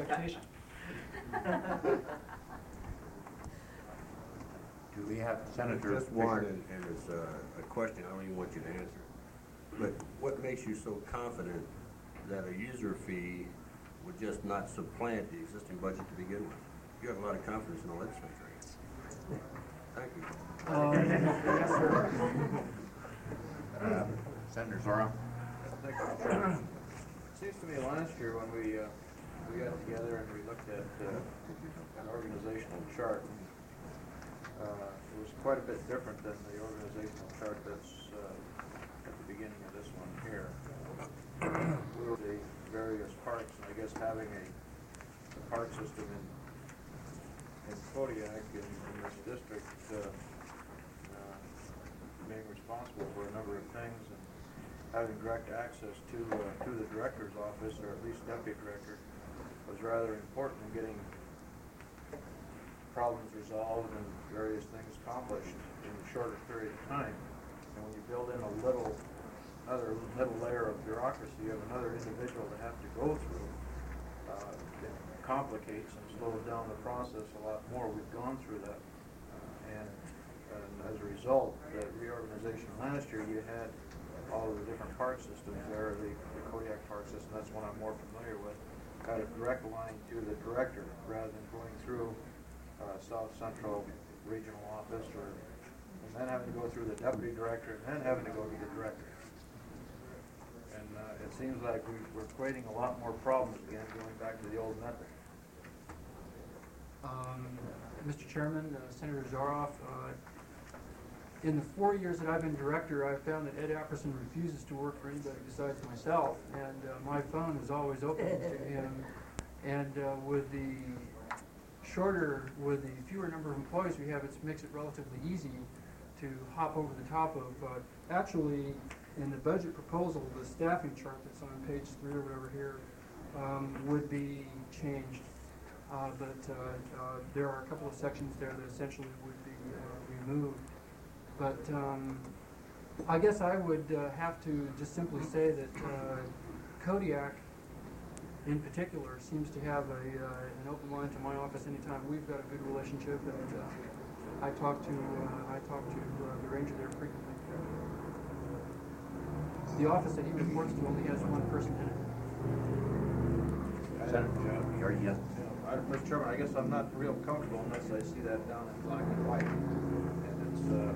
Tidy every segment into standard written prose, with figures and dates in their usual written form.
expectation. Do we have Senator Just one, Fisher? and it's a question I don't even want you to answer. But what makes you so confident that a user fee would just not supplant the existing budget to begin with? You have a lot of confidence in the legislature. Thank you. Yes, sir. Senator Zora? Thank you, Mr. Chairman. It seems to me last year when we got together and we looked at an organizational chart, it was quite a bit different than the organizational chart that's at the beginning of this one here. We were the various parks, and I guess having a park system in Kodiak in this district being responsible for a number of things and having direct access to the director's office, or at least deputy director, was rather important in getting problems resolved and various things accomplished in a shorter period of time. And when you build in another little layer of bureaucracy, you have another individual to have to go through. It complicates and slows down the process a lot more. We've gone through that. And as a result, the reorganization last year, you had all of the different park systems there. The Kodiak Park system, that's one I'm more familiar with, had a direct line to the director rather than going through South Central Regional Office, and then having to go through the deputy director, and then having to go to the director. And it seems like we're creating a lot more problems again, going back to the old method. Mr. Chairman, Senator Zoroff, in the 4 years that I've been director, I've found that Ed Apperson refuses to work for anybody besides myself, and my phone is always open to him. And with the fewer number of employees we have, it makes it relatively easy to hop over the top of. Actually, in the budget proposal, the staffing chart that's on page 3 or whatever here would be changed. But there are a couple of sections there that essentially would be removed. But I guess I would have to just simply say that Kodiak, in particular, seems to have an open line to my office anytime. We've got a good relationship, and I talk to the ranger there frequently. The office that he reports to only has one person in it. Yes. Mr. Chairman, I guess I'm not real comfortable unless I see that down in black and white. And it's, there's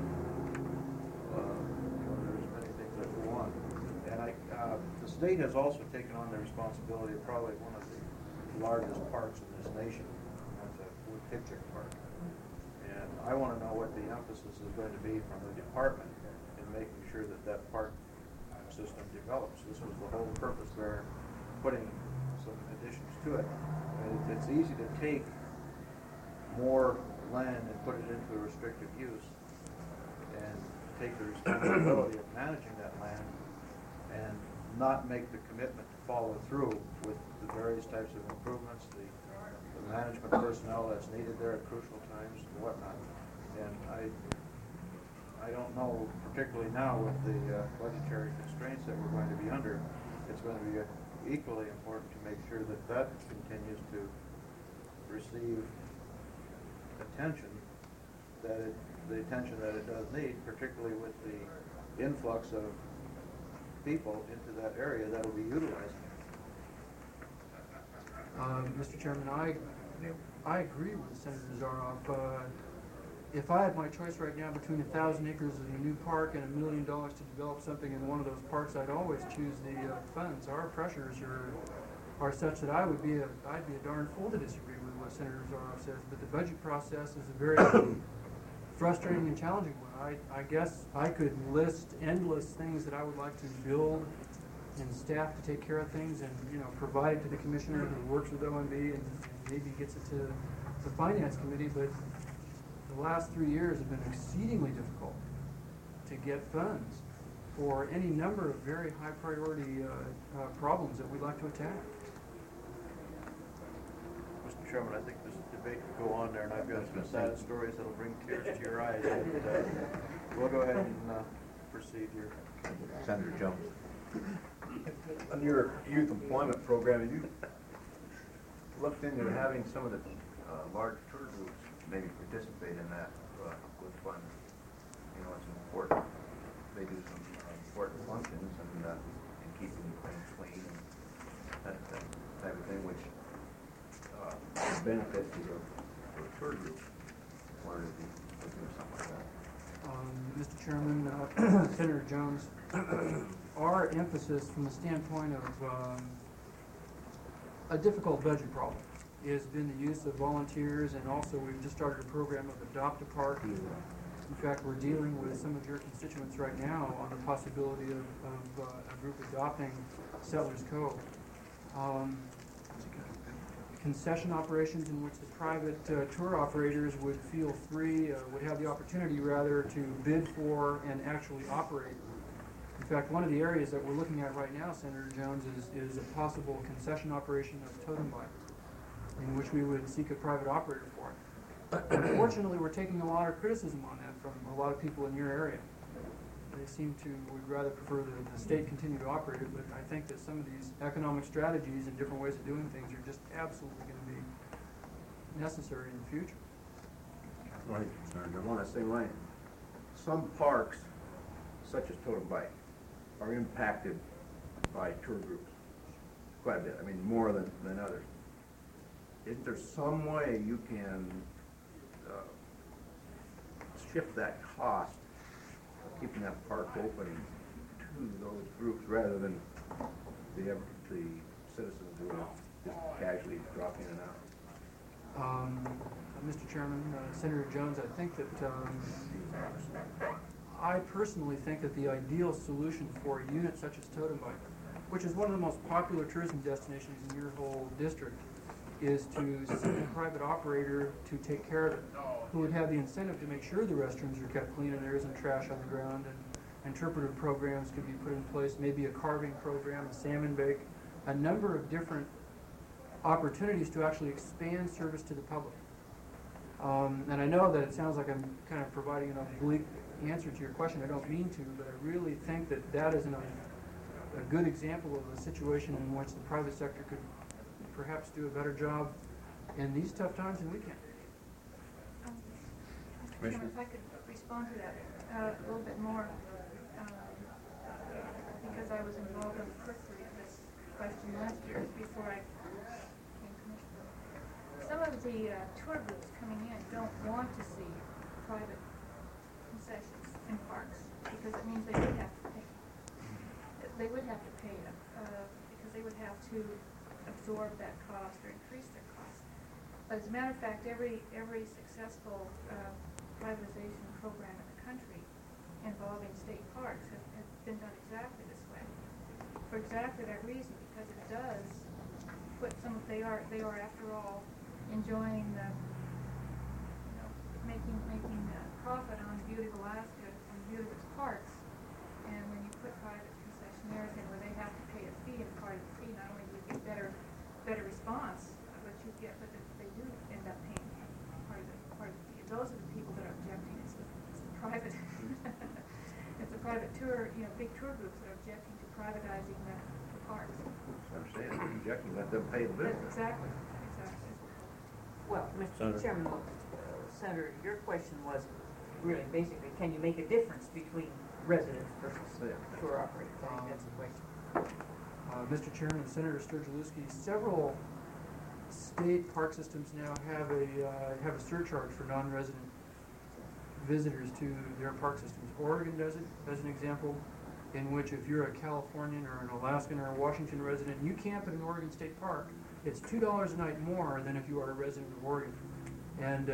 many things that go on. And the state has also taken on the responsibility of probably one of the largest parks in this nation. That's a Wood-Pipchick Park. And I want to know what the emphasis is going to be from the department in making sure that that park system develops. This was the whole purpose there, putting some additions to it. It's easy to take more land and put it into a restricted use and take the responsibility of managing that land and not make the commitment to follow through with the various types of improvements, the management personnel that's needed there at crucial times and whatnot. And I don't know, particularly now with the budgetary constraints that we're going to be under, it's going to be equally important to make sure that that continues to receive attention, the attention that it does need, particularly with the influx of people into that area that will be utilizing it. Mr. Chairman, I agree with Senator Zoroff. If I had my choice right now between 1,000 acres of a new park and $1 million to develop something in one of those parks, I'd always choose the funds. Our pressures are such that I'd be a darn fool to disagree with what Senator Zoroff says. But the budget process is a very frustrating and challenging one. I guess I could list endless things that I would like to build and staff to take care of things, and provide it to the commissioner who works with OMB and maybe gets it to the finance committee. But the last 3 years have been exceedingly difficult to get funds for any number of very high priority problems that we'd like to attack. Mr. Chairman, I think this debate could go on there, and I've got some sad stories that'll bring tears to your eyes. And, we'll go ahead and proceed here. Senator Jones. On your youth employment program, have you looked into having some of the large tour groups maybe participate in that with fun? You know, it's important. They do some important functions and keeping things clean and that type of thing, which benefits the tour group. Or to do something like that. Mr. Chairman, Senator Jones, our emphasis from the standpoint of a difficult budget problem has been the use of volunteers, and also we've just started a program of Adopt a Park. In fact, we're dealing with some of your constituents right now on the possibility of a group adopting Settlers Cove. Concession operations in which the private tour operators would feel free, would have the opportunity rather to bid for and actually operate. In fact, one of the areas that we're looking at right now, Senator Jones, is a possible concession operation of Totem Bike, in which we would seek a private operator for it. Unfortunately, we're taking a lot of criticism on that from a lot of people in your area. They would rather prefer the state continue to operate it, but I think that some of these economic strategies and different ways of doing things are just absolutely going to be necessary in the future. Right, along that same line, some parks, such as Totem Bike, are impacted by tour groups quite a bit. I mean, more than others. Isn't there some way you can shift that cost of keeping that park open to those groups rather than the citizens who are just casually drop in and out? Mr. Chairman, Senator Jones, I think that I personally think that the ideal solution for a unit such as Totem Bike, which is one of the most popular tourism destinations in your whole district, is to seek a private operator to take care of it, who would have the incentive to make sure the restrooms are kept clean and there isn't trash on the ground, and interpretive programs could be put in place, maybe a carving program, a salmon bake, a number of different opportunities to actually expand service to the public. And I know that it sounds like I'm kind of providing an oblique answer to your question. I don't mean to, but I really think that that is a good example of a situation in which the private sector could perhaps do a better job in these tough times than we can. Mr. Chairman, if I could respond to that a little bit more, because I was involved in the periphery of this question last year before I became commissioner. Some of the tour groups coming in don't want to see private concessions in parks because it means they would have to pay. They would have to pay because they would have to absorb that cost or increase their cost. But as a matter of fact, every successful privatization program in the country involving state parks has been done exactly this way, for exactly that reason, because it does put they are after all enjoying the making profit on the beauty of Alaska and the beauty of its parks, and when you put private concessionaires in where they have to pay a fee, and part of the fee not only do you get better response, but they do end up paying part of the fee. Those are the people that are objecting. It's the private it's the private tour, big tour groups that are objecting to privatizing the parks. I'm saying, objecting, let them pay the bill. Exactly. Well, Mr. Chairman, Senator, your question was really basically, can you make a difference between residents versus tour operators? I think that's the question. Mr. Chairman, Senator Sturgielewski, several state park systems now have a surcharge for non-resident visitors to their park systems. Oregon does it, as an example, in which if you're a Californian or an Alaskan or a Washington resident, you camp at an Oregon State Park, it's $2 a night more than if you are a resident of Oregon. And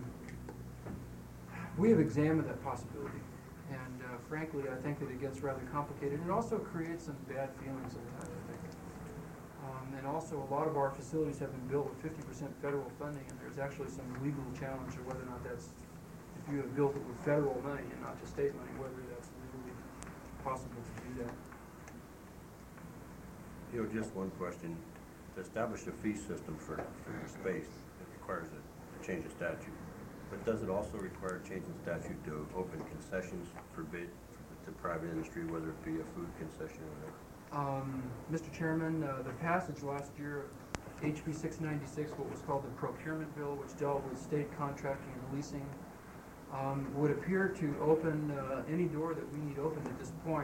we have examined that possibility. And frankly, I think that it gets rather complicated. It also creates some bad feelings sometimes, I think. And also, a lot of our facilities have been built with 50% federal funding, and there's actually some legal challenge of whether or not that's, if you have built it with federal money and not just state money, whether that's legally possible to do that. Just one question. To establish a fee system for your space, it requires a change of statute. But does it also require a change in statute to open concessions for bid to private industry, whether it be a food concession or whatever? Mr. Chairman, the passage last year HB 696, what was called the procurement bill, which dealt with state contracting and leasing, would appear to open any door that we need open at this point,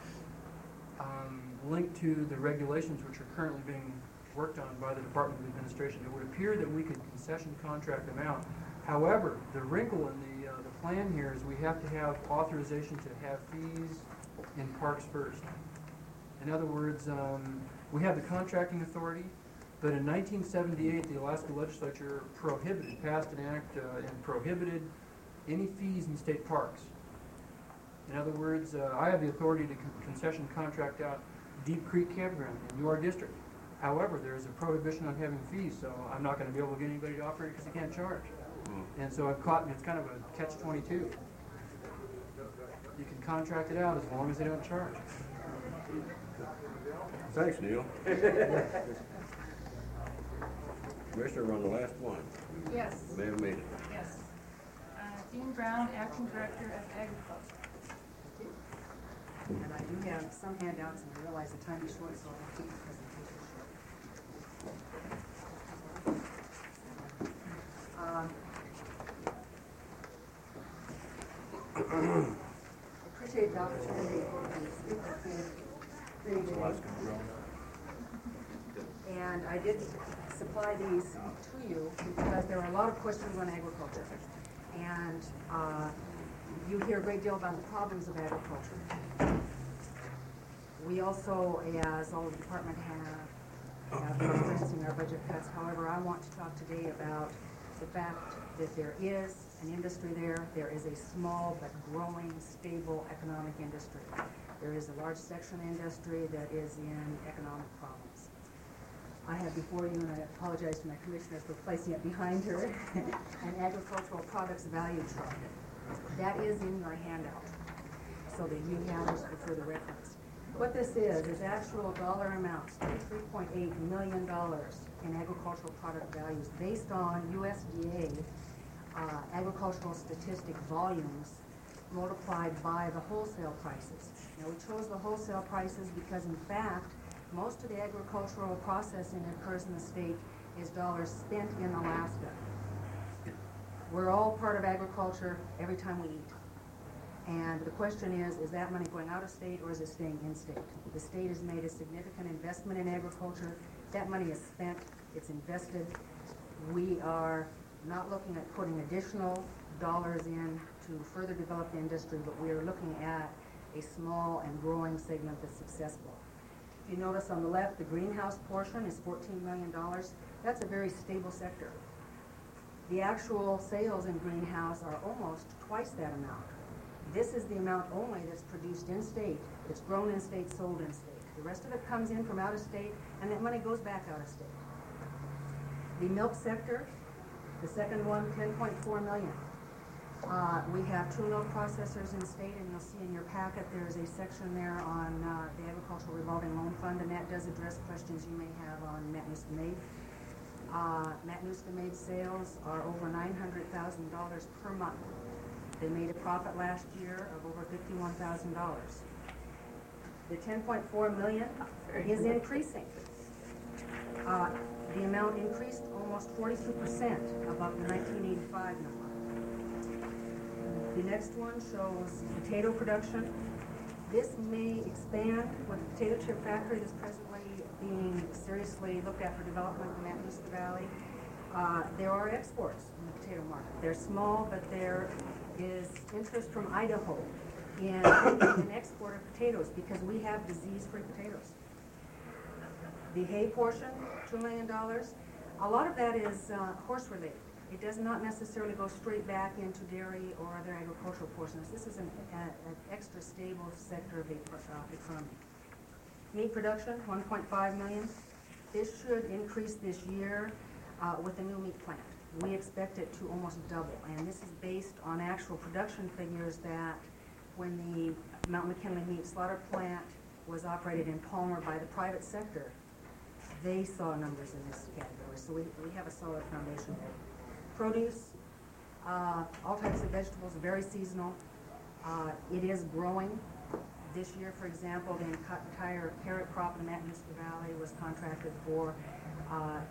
linked to the regulations which are currently being worked on by the Department of Administration. It would appear that we could concession contract them out. However, the wrinkle in the plan here is we have to have authorization to have fees in parks first. In other words, we have the contracting authority, but in 1978, the Alaska legislature passed an act and prohibited any fees in state parks. In other words, I have the authority to concession contract out Deep Creek Campground in your district. However, there is a prohibition on having fees, so I'm not going to be able to get anybody to operate because they can't charge. And so I've caught, it's kind of a catch-22. You can contract it out as long as they don't charge. Thanks, Neil. Commissioner, we're on the last one. Yes, May have made it. yes. Dean Brown, Acting Director of Agriculture. And I do have some handouts, and I realize the time is short, so I'll keep the presentation short. I appreciate the opportunity to speak with you today. And I did supply these to you because there are a lot of questions on agriculture. And you hear a great deal about the problems of agriculture. We also, as all the department have experiencing our budget cuts. However, I want to talk today about the fact that there is an industry there. There is a small but growing, stable economic industry. There is a large section of the industry that is in economic problems. I have before you, and I apologize to my commissioners for placing it behind her, an agricultural products value chart. That is in your handout, so that you have this for further reference. What this is actual dollar amounts, $3.8 million in agricultural product values based on USDA agricultural statistic volumes multiplied by the wholesale prices. Now, we chose the wholesale prices because, in fact, most of the agricultural processing that occurs in the state is dollars spent in Alaska. We're all part of agriculture every time we eat. And the question is that money going out of state or is it staying in state? The state has made a significant investment in agriculture. That money is spent, it's invested. We are not looking at putting additional dollars in to further develop the industry, but we are looking at a small and growing segment that's successful. If you notice on the left, the greenhouse portion is $14 million. That's a very stable sector. The actual sales in greenhouse are almost twice that amount. This is the amount only that's produced in state, it's grown in state, sold in state. The rest of it comes in from out of state, and that money goes back out of state. The milk sector, the second one, $10.4 million. We have 2 milk processors in state, and you'll see in your packet there's a section there on the Agricultural Revolving Loan Fund, and that does address questions you may have on Matnuska-Maid. Matnuska-Maid sales are over $900,000 per month. They made a profit last year of over $51,000. The $10.4 million is increasing. The amount increased almost 42% above the 1985 number. The next one shows potato production. This may expand with the potato chip factory that's presently being seriously looked at for development in the Matnuska Valley. There are exports in the potato market. They're small, but there is interest from Idaho in an export of potatoes because we have disease-free potatoes. The hay portion, $2 million. A lot of that is horse-related. It does not necessarily go straight back into dairy or other agricultural portions. This is an extra stable sector of the economy. Meat production, $1.5 million. This should increase this year with the new meat plant. We expect it to almost double, and this is based on actual production figures that when the Mount McKinley Meat Slaughter Plant was operated in Palmer by the private sector, they saw numbers in this category, so we have a solid foundation there. Produce, all types of vegetables, very seasonal. It is growing. This year, for example, the entire carrot crop in the Matnuska Valley was contracted for.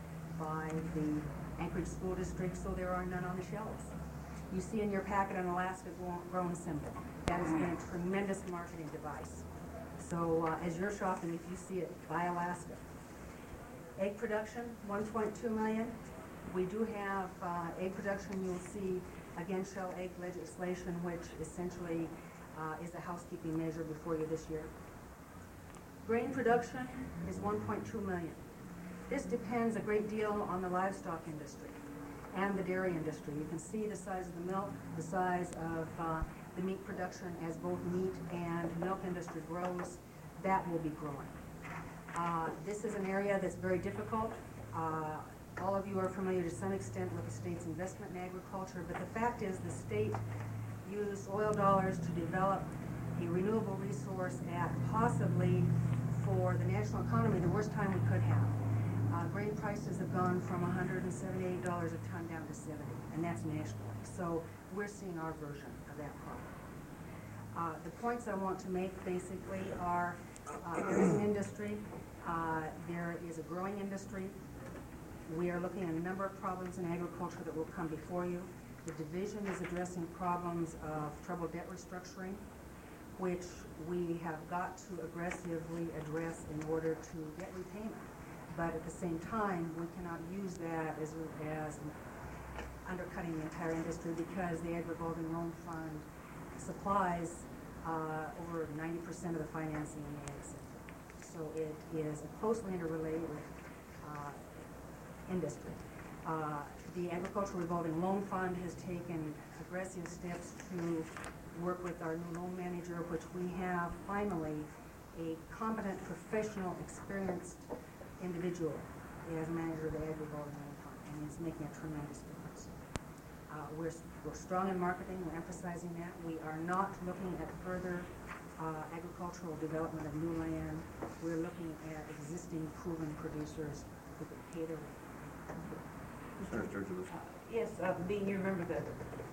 by the Anchorage School District, so there are none on the shelves. You see in your packet an Alaska grown symbol. That has been a tremendous marketing device. So as you're shopping, if you see it, buy Alaska. Egg production, 1.2 million. We do have egg production. You'll see, again, shell egg legislation, which essentially is a housekeeping measure before you this year. Grain production is 1.2 million. This depends a great deal on the livestock industry and the dairy industry. You can see the size of the milk, the size of the meat production. As both meat and milk industry grows, that will be growing. This is an area that's very difficult. All of you are familiar to some extent with the state's investment in agriculture, but the fact is the state used oil dollars to develop a renewable resource at possibly, for the national economy, the worst time we could have. Grain prices have gone from $178 a ton down to $70, and that's nationally. So we're seeing our version of that problem. The points I want to make basically are there is an industry, there is a growing industry. We are looking at a number of problems in agriculture that will come before you. The division is addressing problems of troubled debt restructuring, which we have got to aggressively address in order to get repayment. But at the same time, we cannot use that as undercutting the entire industry, because the Ag Revolving Loan Fund supplies over 90% of the financing in the ag sector. So it is a closely interrelated industry. The Agricultural Revolving Loan Fund has taken aggressive steps to work with our new loan manager, which we have finally a competent, professional, experienced individual as manager of the Ag Revolving Loan Fund, and it's making a tremendous difference. We're strong in marketing. We're emphasizing that. We are not looking at further agricultural development of new land. We're looking at existing proven producers who can pay their rent. Senator Sturgeon. Yes, Dean, you remember the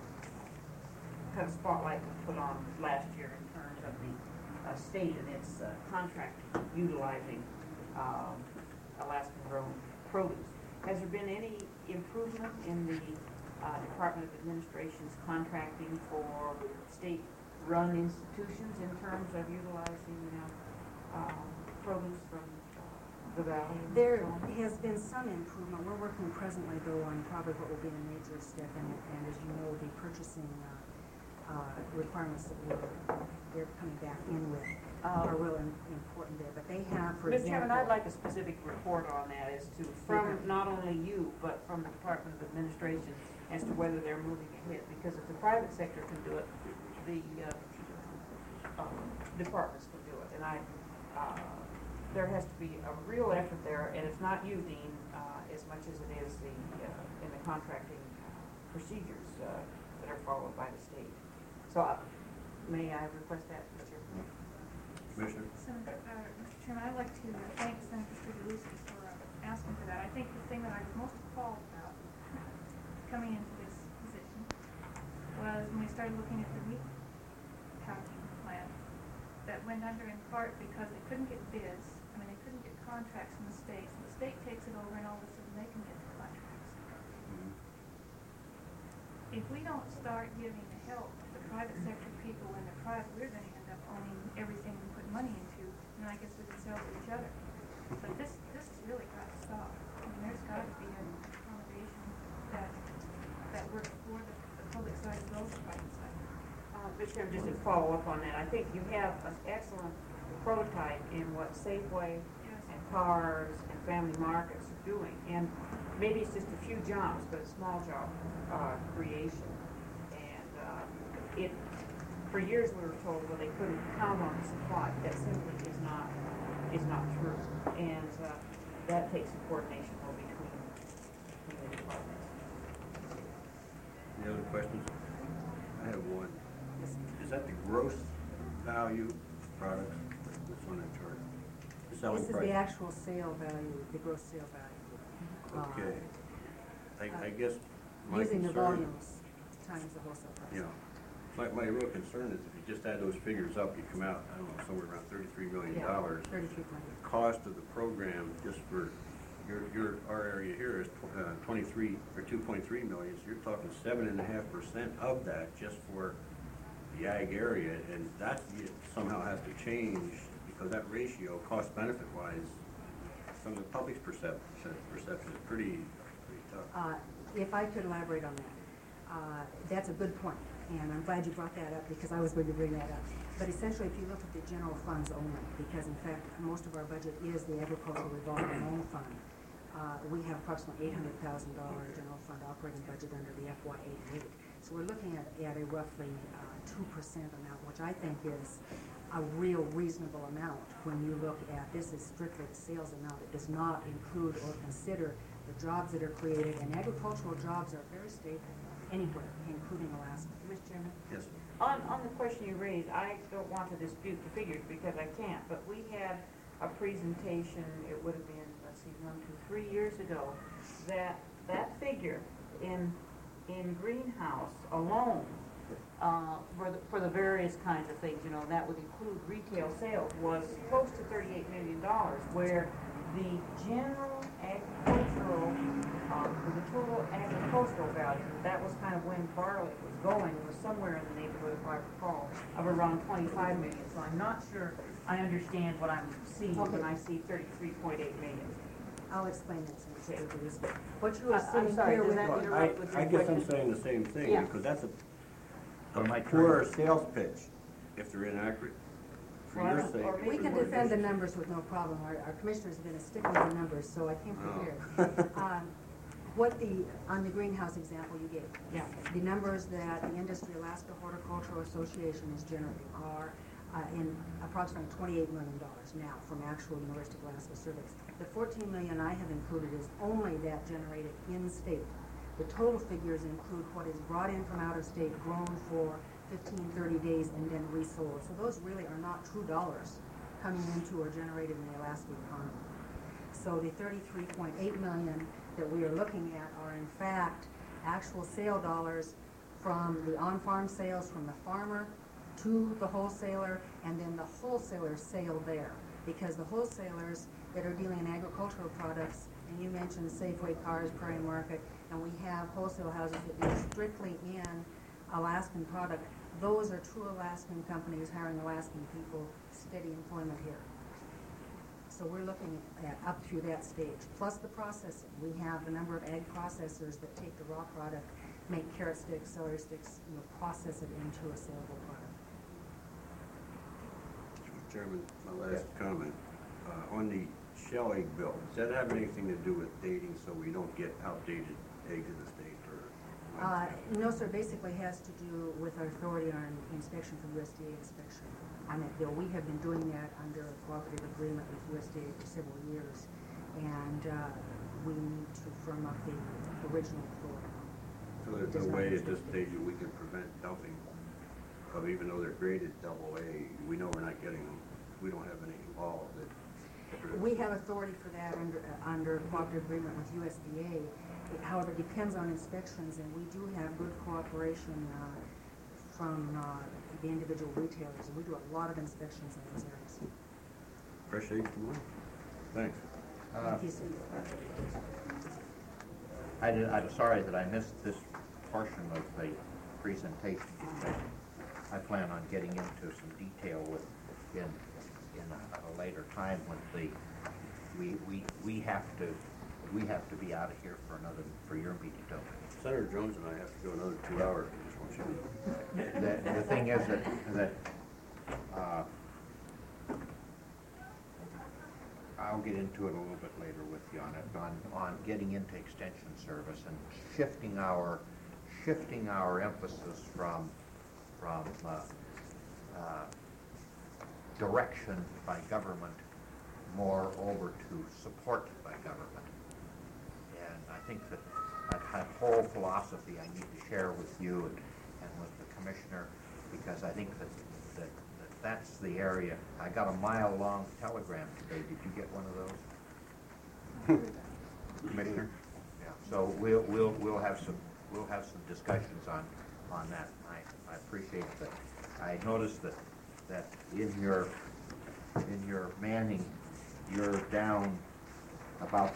kind of spotlight was put on last year in terms of the state and its contract utilizing Alaskan grown produce. Has there been any improvement in the Department of Administration's contracting for state-run institutions in terms of utilizing produce from the valley? There has been some improvement. We're working presently, though, on probably what will be a major step in it, and as you know, the purchasing requirements that they're coming back in with are really important there. But they have, for Mr. example... Chairman, I'd like a specific report on that as to, from not only you, but from the Department of Administration, as to whether they're moving ahead. Because if the private sector can do it, the departments can do it. And there has to be a real effort there, and it's not you, Dean, as much as it is in the contracting procedures that are followed by the state. So may I request that, Mr. Chairman? Commissioner? Mr. Chairman, I'd like to thank Senator Strigolowski for asking for that. I think the thing that I was most appalled about coming into this position was when we started looking at the meat packing plant that went under in part because they couldn't get bids. I mean, they couldn't get contracts from the state. So the state takes it over and all of a sudden they can get the contracts. If we don't start giving the help to the private sector people when they're private, we're going to end up owning everything we put money into, and I guess we can sell to each other. But this has really got to stop. I mean, there's got to be an accommodation that works for the public side as well as the private side. Mr. Chairman, just to follow up on that, I think you have an excellent prototype in what Safeway and Cars and Family Markets are doing. And maybe it's just a few jobs, but a small job creation. And for years we were told, well, they couldn't count on the supply. That simply is not true. And that takes a coordination between the departments. Any other questions? I have one. Is that the gross value products that's on that chart? The selling This is price? the actual sale value, the gross sale value. Okay. I guess my Using the concern, volumes times the wholesale price. you know, my real concern is if you just add those figures up, you come out, I don't know, somewhere around $33 million. Yeah, 33 million. The cost of the program just for our area here is 23, or 2.3 million, so you're talking 7.5% of that just for the ag area, and that somehow has to change, because that ratio, cost-benefit wise, from the public's perception is pretty tough. If I could elaborate on that, that's a good point, and I'm glad you brought that up because I was going to bring that up. But essentially, if you look at the general funds only, because in fact, most of our budget is the agricultural revolving loan fund, we have approximately $800,000 general fund operating budget under the FY88. So we're looking at a roughly 2% amount, which I think is a real reasonable amount when you look at, this is strictly the sales amount. It does not include or consider the jobs that are created, and agricultural jobs are very stable anywhere, including Alaska. Mr. Chairman? Yes. On the question you raised, I don't want to dispute the figures because I can't, but we had a presentation, it would have been, let's see, 3 years ago, that figure in greenhouse alone, for the various kinds of things, you know, that would include retail sales, was close to $38 million, where the general agricultural, the total agricultural value, that was kind of when barley was going, was somewhere in the neighborhood, if I recall, of around 25 million. So I'm not sure I understand what I'm seeing when I see 33.8 million. I'll explain that since it will be this way. What you are I'm seeing sorry, here does with that Well, interrupt with your I guess I'm question? saying the same thing, Yeah. because that's a my poor sales pitch, if they're inaccurate, for Well, your or sake. maybe We can defend the numbers with no problem. Our commissioners have been a stick with the numbers, so I came prepared. On the greenhouse example you gave, Yeah. the numbers that the Industry Alaska Horticultural Association is generating are in approximately $28 million now from actual University of Alaska surveys. The $14 million I have included is only that generated in-state. The total figures include what is brought in from out of state, grown for 15, 30 days, and then resold. So those really are not true dollars coming into or generated in the Alaska economy. So the 33.8 million that we are looking at are in fact actual sale dollars from the on-farm sales from the farmer to the wholesaler, and then the wholesaler's sale there. Because the wholesalers that are dealing in agricultural products, and you mentioned Safeway, Cars, Prairie Market, and we have wholesale houses that deal strictly in Alaskan product, those are true Alaskan companies hiring Alaskan people, steady employment here. So we're looking at up through that stage, plus the processing. We have a number of ag processors that take the raw product, make carrot sticks, celery sticks, process it into a saleable product. Mr. Chairman, my last comment, on the shell egg bill, does that have anything to do with dating so we don't get outdated eggs in the state? No, sir, basically has to do with our authority on inspection from USDA inspection on that bill. We have been doing that under a cooperative agreement with USDA for several years, and we need to firm up the original authority. So there's no way at this stage that we can prevent dumping of, even though they're graded AA, we know we're not getting them, we don't have any law that. We have authority for that under a cooperative agreement with USDA. It, however, depends on inspections, and we do have good cooperation from the individual retailers, and we do a lot of inspections in those areas. Fresh eggs tomorrow? Thanks. Thank you, sir. I'm sorry that I missed this portion of the presentation. I plan on getting into some detail in a later time when we have to be out of here for your meeting, don't we? Senator Jones and I have to go another 2 hours. I just want you to know. The thing is that I'll get into it a little bit later with you on it, on getting into extension service and shifting our emphasis from direction by government more over to support by government. And I think that whole philosophy I need to share with you and with the commissioner, because I think that's the area. I got a mile-long telegram today. Did you get one of those, Commissioner? Yeah. So we'll have some discussions on that. I appreciate that. I noticed that in your manning, you're down About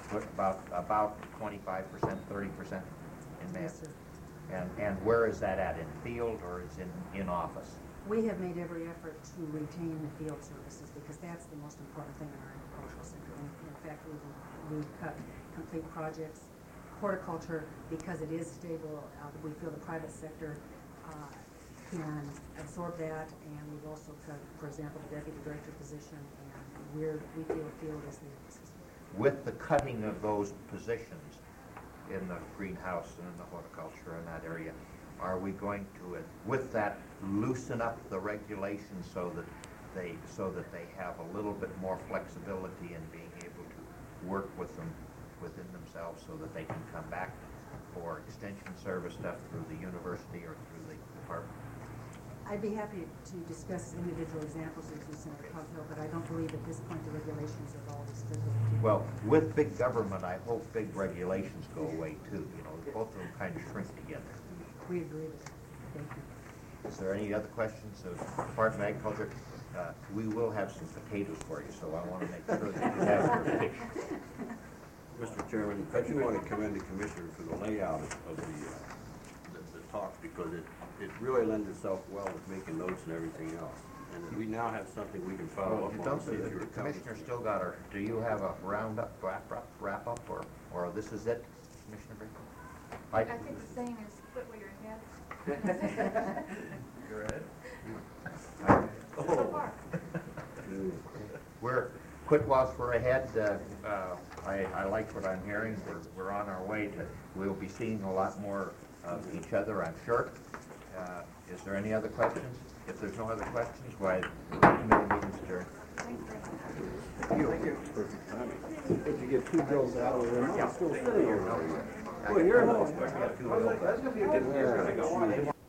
25%, 30% in math? Yes, sir. And where is that at, in field or is in office? We have made every effort to retain the field services because that's the most important thing in our agricultural sector. In fact, we've cut complete projects. Horticulture, because it is stable, we feel the private sector can absorb that, and we've also cut, for example, the deputy director position, and we feel field is the emphasis. With the cutting of those positions in the greenhouse and in the horticulture in that area, are we going to, with that, loosen up the regulations so that they have a little bit more flexibility in being able to work with them within themselves so that they can come back for extension service stuff through the university or through the department? I'd be happy to discuss individual examples with you, Senator Coghill, but I don't believe at this point the regulations are all restricted. Well, with big government, I hope big regulations go away too. You know, both of them kind of shrink together. We agree with that. Thank you. Is there any other questions of Department of Agriculture? We will have some potatoes for you, so I want to make sure that you have your fish. Mr. Chairman, I do want to commend the Commissioner for the layout of the talk, because it really lends itself well with making notes and everything else. And we now have something we can follow up on. The Commissioner still got her. Do you have a roundup, wrap up, or this is it, Commissioner Brink? I think the saying is split where your head. You're right. So far. We're quit whilst we're ahead. I like what I'm hearing. We're on our way to. We'll be seeing a lot more of each other, I'm sure. Is there any other questions? If there's no other questions, why committee meeting's adjourned. Thanks very much. Thank you. Perfect timing. Did you get 2 bills out of there? Yeah. Still sitting here. Well, you're home.